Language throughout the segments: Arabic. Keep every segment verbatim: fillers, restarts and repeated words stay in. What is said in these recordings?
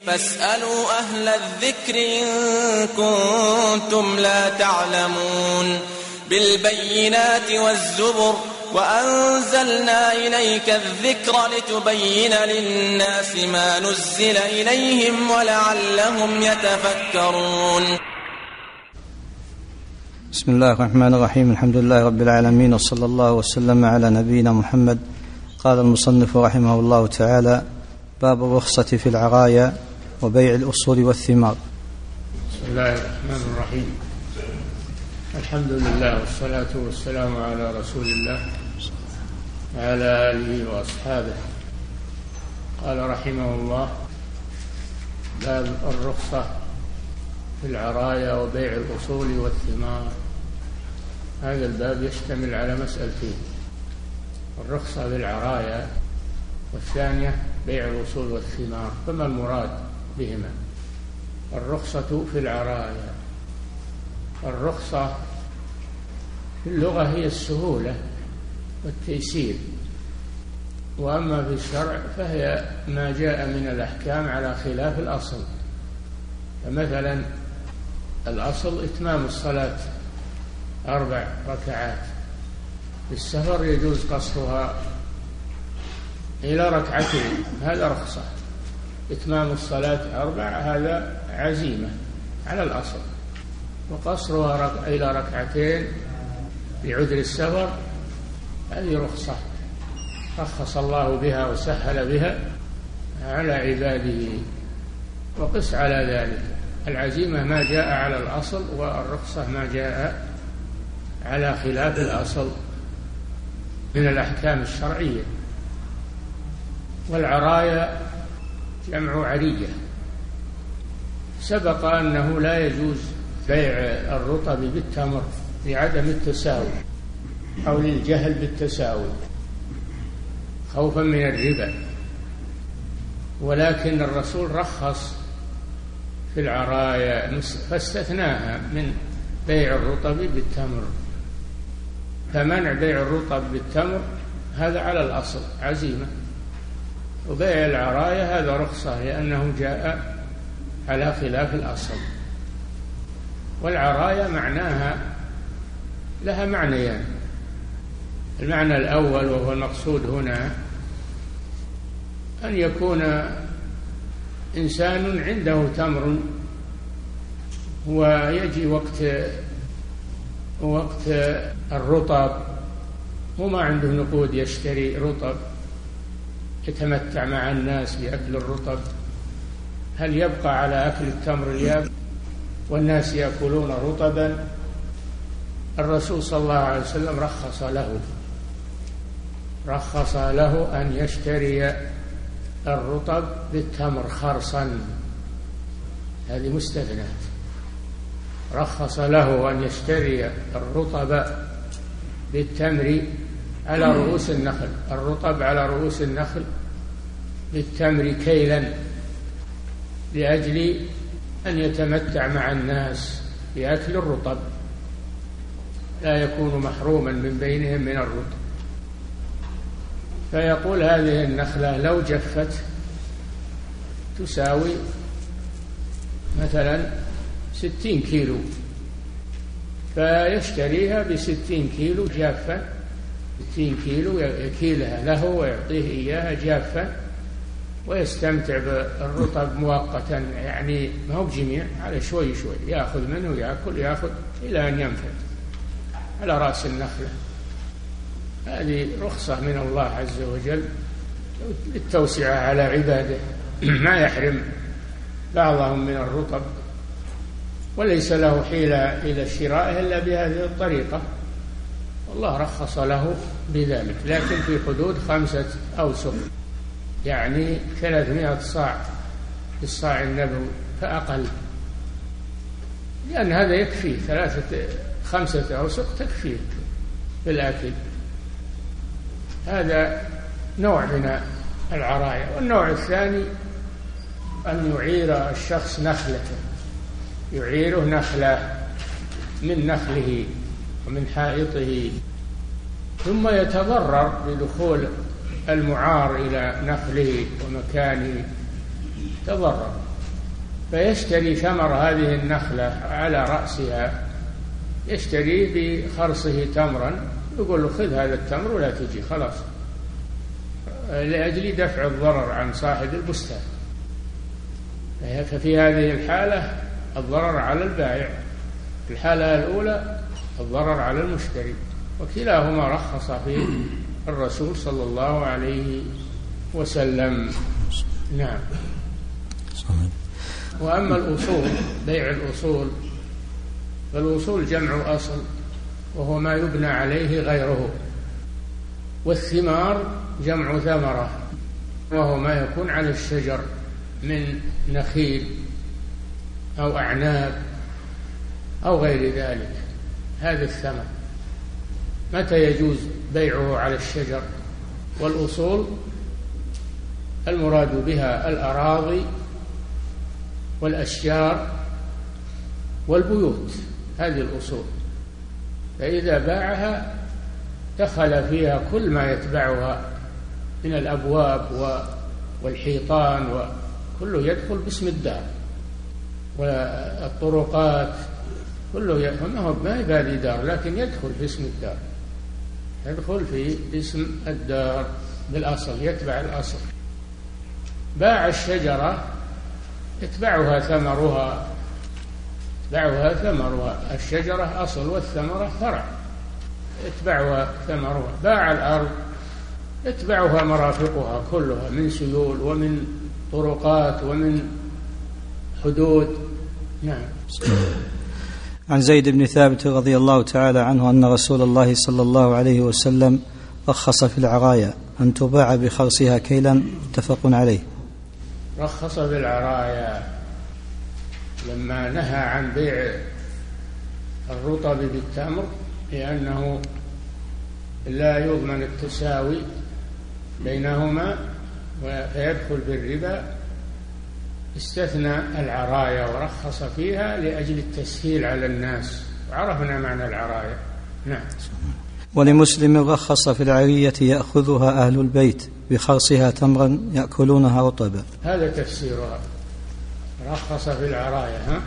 فاسألوا أهل الذكر إن كنتم لا تعلمون بالبينات والزبر وأنزلنا إليك الذكر لتبين للناس ما نزل إليهم ولعلهم يتفكرون. بسم الله الرحمن الرحيم. الحمد لله رب العالمين، وصلى الله وسلم على نبينا محمد. قال المصنف رحمه الله تعالى: باب الرخصة في العرايا وبيع الأصول والثمار. بسم الله الرحمن الرحيم. الحمد لله والصلاة والسلام على رسول الله وعلى آله وأصحابه. قال رحمه الله: باب الرخصة في العرايا وبيع الأصول والثمار. هذا الباب يشتمل على مسألتين: الرخصة في العرايا، والثانية بيع الأصول والثمار. فما المراد بهما؟ الرخصة في العرايا، الرخصة في اللغة هي السهولة والتيسير، وأما في الشرع فهي ما جاء من الأحكام على خلاف الأصل. فمثلا الأصل إتمام الصلاة أربع ركعات، في السفر يجوز قصرها إلى ركعتين، هذا رخصة. إتمام الصلاة أربع هذا عزيمة على الأصل، وقصرها رك... إلى ركعتين لعذر السفر هذه رخصة رخص الله بها وسهل بها على عباده. وقس على ذلك: العزيمة ما جاء على الأصل، والرخصة ما جاء على خلاف الأصل من الأحكام الشرعية. والعرايا جمع عرية. سبق أنه لا يجوز بيع الرطب بالتمر لعدم التساوي أو للجهل بالتساوي خوفا من الربا، ولكن الرسول رخص في العرايا فاستثناها من بيع الرطب بالتمر. فمنع بيع الرطب بالتمر هذا على الأصل عزيمة، وبيع العرايا هذا رخصة لأنه جاء على خلاف الأصل. والعرايا معناها لها معنيان: المعنى الأول وهو المقصود هنا أن يكون إنسان عنده تمر ويجي وقت وقت الرطب وما عنده نقود يشتري رطب يتمتع مع الناس بأكل الرطب، هل يبقى على أكل التمر اليابس والناس يأكلون رطبا؟ الرسول صلى الله عليه وسلم رخص له رخص له أن يشتري الرطب بالتمر خرصا، هذه مستثنات. رخص له أن يشتري الرطب بالتمر على رؤوس النخل، الرطب على رؤوس النخل بالتمر كيلا، لأجل أن يتمتع مع الناس بأكل الرطب، لا يكون محروما من بينهم من الرطب. فيقول هذه النخلة لو جفت تساوي مثلا ستين كيلو، فيشتريها بستين كيلو جافة، ستين كيلو يكيلها له ويعطيه إياها جافة، ويستمتع بالرطب مؤقتا، يعني ما هو بجميع، على شوي شوي يأخذ منه يأكل يأخذ إلى أن ينفد على رأس النخلة. هذه رخصة من الله عز وجل للتوسعة على عباده، ما يحرم بعضهم من الرطب، وليس له حيلة إلى شرائه إلا بهذه الطريقة، والله رخص له بذلك، لكن في حدود خمسة أوسق، يعني ثلاثمائة صاع بالصاع النبوي فأقل، لأن هذا يكفي، ثلاثة خمسة أوسق تكفي في الأكل. هذا نوع من العرايا. والنوع الثاني أن يعير الشخص نخلته، يعيره نخلة من نخله ومن حائطه، ثم يتضرر بدخول المعار إلى نخله ومكانه، تضرر فيشتري ثمر هذه النخلة على رأسها، يشتري بخرصه تمرا، يقول له خذ هذا التمر ولا تجي خلاص، لأجل دفع الضرر عن صاحب البستان. ففي هذه الحالة الضرر على البائع، في الحالة الأولى الضرر على المشتري، وكلاهما رخص فيه الرسول صلى الله عليه وسلم. نعم. وأما الأصول، بيع الأصول، فالأصول جمع أصل وهو ما يبنى عليه غيره، والثمار جمع ثمرة وهو ما يكون على الشجر من نخيل أو أعناب أو غير ذلك، هذا الثمر. متى يجوز بيعه على الشجر؟ والأصول المراد بها الأراضي والأشجار والبيوت، هذه الأصول. فإذا باعها دخل فيها كل ما يتبعها من الأبواب والحيطان، وكله يدخل باسم الدار، والطرقات كله يدخل، ما يبالي دار لكن يدخل في اسم الدار، يدخل في اسم الدار بالأصل، يتبع الأصل. باع الشجرة يتبعها ثمرها، يتبعها ثمرها، الشجرة أصل والثمرة فرع، يتبعها ثمرها. باع الأرض يتبعها مرافقها كلها من سيول ومن طرقات ومن حدود. نعم. عن زيد بن ثابت رضي الله تعالى عنه أن رسول الله صلى الله عليه وسلم رخص في العرايا أن تباع بخرصها كيلا، متفق عليه. رخص في العرايا لما نهى عن بيع الرطب بالتمر، لأنه لا يضمن التساوي بينهما فيدخل بالربا، استثنى العرايا ورخص فيها لأجل التسهيل على الناس، وعرفنا معنى العرايا. نعم. ولمسلم رخص في العرية يأخذها أهل البيت بخرصها تمرا يأكلونها رطبا، هذا تفسيرها، رخص في العرايا. ها؟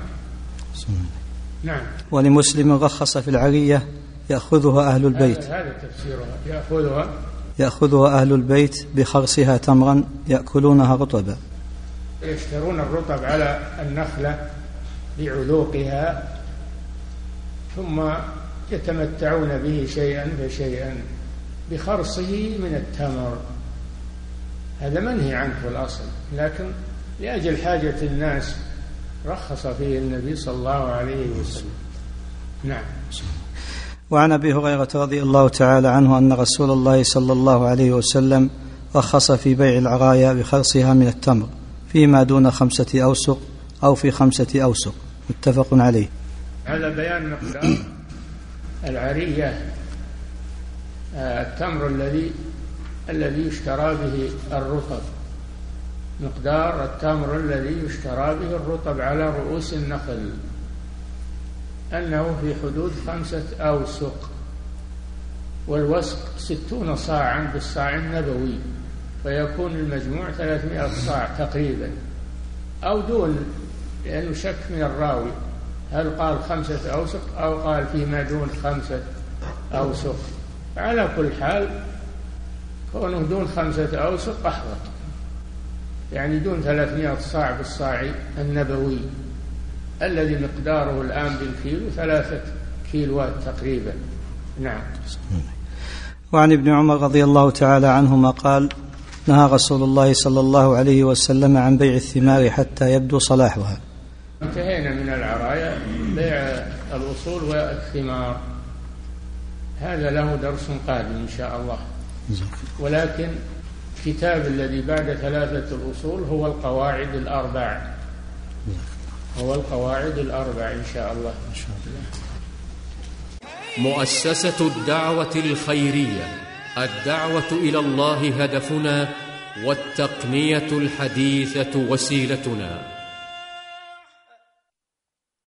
نعم. ولمسلم رخص في العرية يأخذها أهل البيت، هذا تفسيرها، يأخذها يأخذها أهل البيت بخرصها تمرا يأكلونها رطبا، يشترون الرطب على النخلة بعلوقها ثم يتمتعون به شيئا فشيئا بخرصه من التمر، هذا منهي عنه في الأصل، لكن لأجل حاجة الناس رخص فيه النبي صلى الله عليه وسلم. نعم. وعن أبي هريرة رضي الله تعالى عنه أن رسول الله صلى الله عليه وسلم رخص في بيع العرايا بخرصها من التمر فيما دون خمسة أوسق أو في خمسة أوسق، متفق عليه. هذا بيان مقدار العرية، التمر الذي الذي يشترى به الرطب، مقدار التمر الذي يشترى به الرطب على رؤوس النخل، أنه في حدود خمسة أوسق، والوسق ستون صاعا بالصاع النبوي، فيكون المجموع ثلاثمائة صاع تقريبا أو دون، لأنه شك من الراوي هل قال خمسة أوسق أو قال فيما دون خمسة أوسق. على كل حال كونه دون خمسة أوسق أحوط، يعني دون ثلاثمائة صاع بالصاع النبوي الذي مقداره الآن بالكيلو ثلاثة كيلوات تقريبا. نعم. وعن ابن عمر رضي الله تعالى عنهما قال نهى رسول الله صلى الله عليه وسلم عن بيع الثمار حتى يبدو صلاحها. انتهينا من العرايا، بيع الأصول والثمار هذا له درس قادم إن شاء الله، ولكن الكتاب الذي بعد ثلاثة الأصول هو القواعد الأربع، هو القواعد الأربع إن شاء الله. مؤسسة الدعوة الخيرية، الدعوة إلى الله هدفنا، والتقنية الحديثة وسيلتنا.